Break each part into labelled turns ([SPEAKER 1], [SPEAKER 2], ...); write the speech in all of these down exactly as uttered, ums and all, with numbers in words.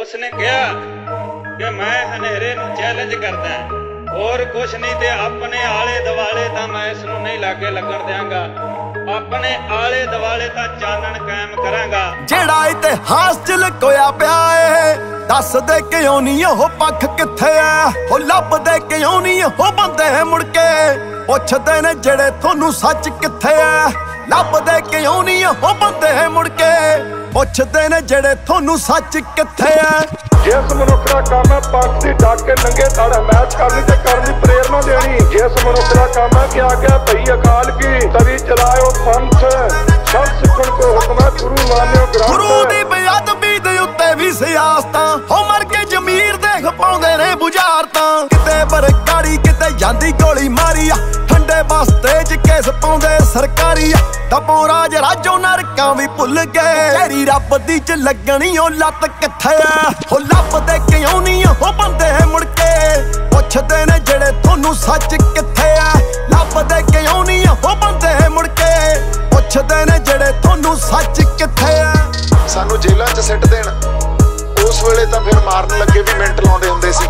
[SPEAKER 1] उसने कहा कि मैं हनेरे नूं चैलेंज करदा और कुछ नहीं ते अपने आले दुआले तां मैं इस नूं नहीं लागे लगण देंगा, अपने आले दुआले तां चानण कायम करांगा।
[SPEAKER 2] जेड़ा इतिहास च लकोया पिया है दस दे क्यों नहीं ओह पख किथे है, हो लभ दे क्यों नहीं ओह बंदे मुड़के पुछदे ने जेड़े थोनू सच किथे है, लभ दे क्यों नहीं ओह बंदे मुड़के पुछदे ने जेड़े थोनू सच किथे है।
[SPEAKER 3] जिस मनुख दा काम है पग दी ढक के नंगे धड़ मैच करनी ते करनी प्रेरणा देनी, जिस मनुख दा काम है कि आज्ञा भई अकाल की तभी चलाओ पंथ सब सिखण को हुक्म है गुरु मान्यो ग्रंथ।
[SPEAKER 2] गुरु दी बेअदबी दे उत्ते भी सियासतां हो मर के जमीर देख पाउंदे ने बुझारतां, किते बरगाड़ी किते जांदी गोली मारी आ ठंडे बस्ते च केस पाउंदे सरकारी आ दबों राज राजो नरकां भी भुल गए तेरी रब दी च लगणी ओ लत किथे आ, हो लभदे क्यों नहीं ओ बंदे मुड़के पुछदे ने जेड़े थोनू सच किथे आ, लभदे क्यों नहीं ओ बंदे मुड़के पुछदे ने जेड़े थोनू सच किथे आ।
[SPEAKER 4] सानू जेलां च सिट देण उस वेले तां फिर मारन लगे भी मिंट लाउंदे हुंदे सी,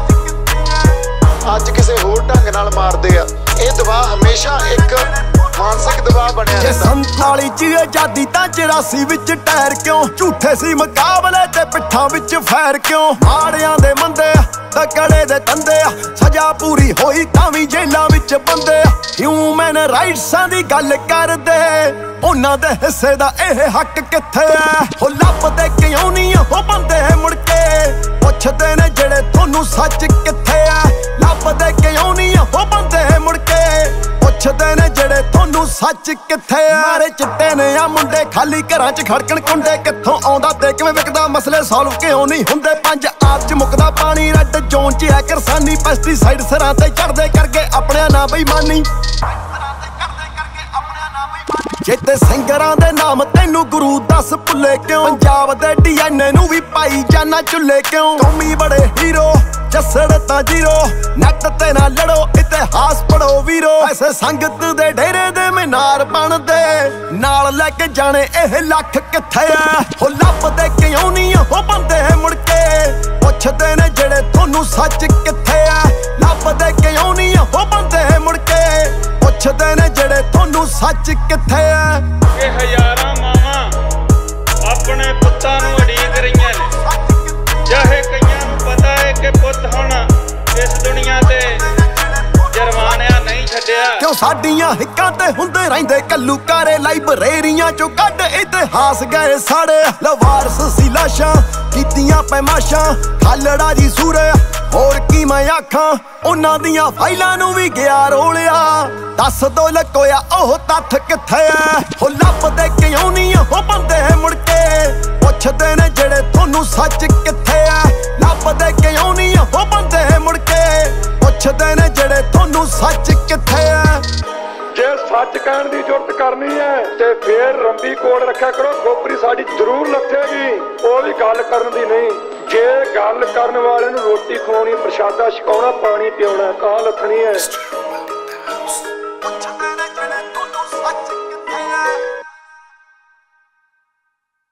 [SPEAKER 4] अज किसे होर ढंग नाल मारदे आ। ਇਹ ਦਬਾਅ ਹਮੇਸ਼ਾ ਇੱਕ ਮਾਨਸਿਕ ਦਬਾਅ ਬਣਿਆ ਰਹਿੰਦਾ।
[SPEAKER 2] ਸੰਤਾਲੀ ਚ ਆਜ਼ਾਦੀ ਤਾਂ ਚੁਰਾਸੀ ਵਿੱਚ ਟਾਇਰ ਕਿਉਂ ਝੂਠੇ ਸੀ ਮੁਕਾਬਲੇ ਤੇ ਪਿੱਠਾਂ ਵਿੱਚ ਫੈਰ ਕਿਉਂ, ਮਾੜਿਆਂ ਦੇ ਮੰਦੇ ਤਕੜੇ ਦੇ ਤੰਦੇ ਆ ਸਜ਼ਾ ਪੂਰੀ ਹੋਈ ਤਾਂ ਵੀ ਜੇਲਾਂ ਵਿੱਚ ਬੰਦੇ ਆ, ਹਿਊਮਨ ਰਾਈਟਸਾਂ ਦੀ ਗੱਲ ਕਰਦੇ ਉਹਨਾਂ ਦੇ ਹਿੱਸੇ ਦਾ ਇਹ ਹੱਕ ਕਿੱਥੇ ਆ, ਹੋ ਲੱਭਦੇ ਕਿਉਂ ਨਹੀਂ ਉਹ ਬੰਦੇ ਮੁੜਕੇ ਪੁੱਛਦੇ ਨੇ ਜਿਹੜੇ ਤੁਹਾਨੂੰ ਸੱਚ ਕਿੱਥੇ ਆ, ਲੱਭਦੇ ਕਿਉਂ ਨਹੀਂ ਉਹ ਬੰਦੇ ਮੁੜਕੇ ਪੁੱਛਦੇ ਨੇ ਜਿਹੜੇ ਤੁਹਾਨੂੰ ਸੱਚ ਕਿੱਥੇ ਆ। ਮਾਰੇ ਚਿੱਟੇ ਨੇ ਆ ਮੁੰਡੇ ਖਾਲੀ ਘਰਾਂ 'ਚ ਖੜਕਣ ਕੁੰਡੇ ਕਿੱਥੋਂ ਆਉਂਦਾ ਤੇ ਕਿਵੇਂ ਵਿਕਦਾ ਮਸਲੇ ਸੋਲਵ ਕਿਉਂ ਨਹੀਂ ਹੁੰਦੇ, ਪੰਜ ਆਪ 'ਚ ਮੁੱਕਦਾ ਪਾਣੀ ਰੈੱਡ ਜ਼ੋਨ 'ਚ ਹੈ ਕਿਰਸਾਨੀ ਪੈਸਟੀਸਾਈਡ ਸਿਰਾਂ ਤੇ ਚੜਦੇ ਕਰਕੇ ਆਪਣਿਆਂ ਨਾਲ ਬੇਈਮਾਨੀ, ਚੇਤੇ ਸਿੰਗਰਾਂ ਦੇ ਨਾਮ ਤੈਨੂੰ ਗੁਰੂ ਦੱਸ ਭੁੱਲੇ ਕਿਉਂ, ਪੰਜਾਬ ਦੇ ਡੀ ਐਨ ਏ ਨੂੰ ਵੀ ਪਾਈ ਜਾਨਾ ਚੁੱਲੇ ਕਿਉਂ, ਕੌਮੀ ਬੜੇ ਹੀਰੋ ਜੱਸੜ ਤਾਂ ਜੀਰੋ ਨੱਟ ਤੇ ਨਾ ਲੜੋ ਇਤਿਹਾਸ ਪੜੋ ਵੀਰੋ, ਐਸੇ ਸੰਗਤ ਦੇ ਡੇਰੇ ਦੇ ਮੀਨਾਰ ਬਣਦੇ ਨਾਲ ਲੈ ਕੇ ਜਾਣੇ ਇਹ ਲੱਖ ਕਿੱਥੇ ਆ, ਹੋ ਲੱਭਦੇ ਕਿਉਂ ਨਹੀਂ ਉਹ ਬੰਦੇ ਮੁੜਕੇ ਪੁੱਛਦੇ ਨੇ ਜਿਹੜੇ ਤੁਹਾਨੂੰ ਸੱਚ ਕਿੱਥੇ ਆ, ਲੱਭਦੇ ਕਿਉਂ ਨਹੀਂ ਉਹ ਬੰਦੇ ਮੁੜਕੇ ਪੁੱਛਦੇ ਨੇ ਜਿਹੜੇ ਤੁਹਾਨੂੰ ਸੱਚ ਕਿੱਥੇ ਆ।
[SPEAKER 1] ਇਹ ਹਜ਼ਾਰਾਂ ਮਾਵਾਂ ਆਪਣੇ ਪੁੱਤਾਂ ਨੂੰ ਉਡੀਕ ਰਹੀਆਂ ਨੇ, ਚਾਹੇ ਕਈਆਂ ਨੂੰ ਪਤਾ ਹੈ ਕਿ ਪੁੱਤ ਹੁਣ ਇਸ ਦੁਨੀਆ ਤੇ ਜਰਮਾਨਿਆ ਨਹੀਂ ਛੱਡਿਆ,
[SPEAKER 2] ਕਿਉਂ ਸਾਡੀਆਂ ਹਿੱਕਾਂ ਤੇ ਹੁੰਦੇ ਰਹਿੰਦੇ ਕੱਲੂਕਾਰੇ ਲਾਇਬ੍ਰੇਰੀਆਂ ਚੋਂ ਕੱਢ ਇਤਿਹਾਸ ਗਏ ਸਾੜੇ, ਲਵਾਰਸ ਸੀ ਲਾਸ਼ਾਂ ਕੀਤੀਆਂ ਪੈਮਾਸ਼ਾਂ ਖਾਲੜਾ ਜੀ ਸੂਰੇ ਹੋਰ ਕੀ ਮੈਂ ਆਖਾਂ ਉਹਨਾਂ ਦੀਆਂ ਫਾਈਲਾਂ ਨੂੰ ਵੀ ਗਿਆ ਰੋਲਿਆ, ਦੱਸ ਦੋ ਲਕੋਇਆ ਉਹ ਤੱਥ ਕਿੱਥੇ ਆ, ਹੋ ਲੱਭਦੇ ਕਿਉਂ ਨਹੀਂ ਉਹ ਬੰਦੇ ਮੁੜਕੇ ਪੁੱਛਦੇ ਨੇ ਜਿਹੜੇ ਤੁਹਾਨੂੰ ਸੱਚ ਕਿੱਥੇ ਆ, ਲੱਭਦੇ ਕਿਉਂ ਨਹੀਂ ਉਹ ਬੰਦੇ ਮੁੜਕੇ ਪੁੱਛਦੇ ਨੇ ਜਿਹੜੇ ਤੁਹਾਨੂੰ ਸੱਚ ਕਿੱਥੇ ਆ।
[SPEAKER 3] ਜੇ ਸੱਚ ਕਹਿਣ ਦੀ ਜੁਰਤ ਕਰਨੀ ਹੈ ਤੇ ਫੇਰ ਰੰਬੀ ਕੋਲ ਰੱਖਿਆ ਕਰੋ, ਖੋਪਰੀ ਸਾਡੀ ਜ਼ਰੂਰ ਲੱਥੇਗੀ, ਉਹ ਵੀ ਗੱਲ ਕਰਨ ਦੀ ਨਹੀਂ, ਜੇ ਗੱਲ ਕਰਨ ਵਾਲੇ ਨੂੰ ਰੋਟੀ ਖਵਾਉਣੀ ਪ੍ਰਸ਼ਾਦਾ ਛਕਾਉਣਾ ਪਾਣੀ ਪਿਆਉਣਾ ਕਾਹ ਲੱਥਣੀ ਹੈ।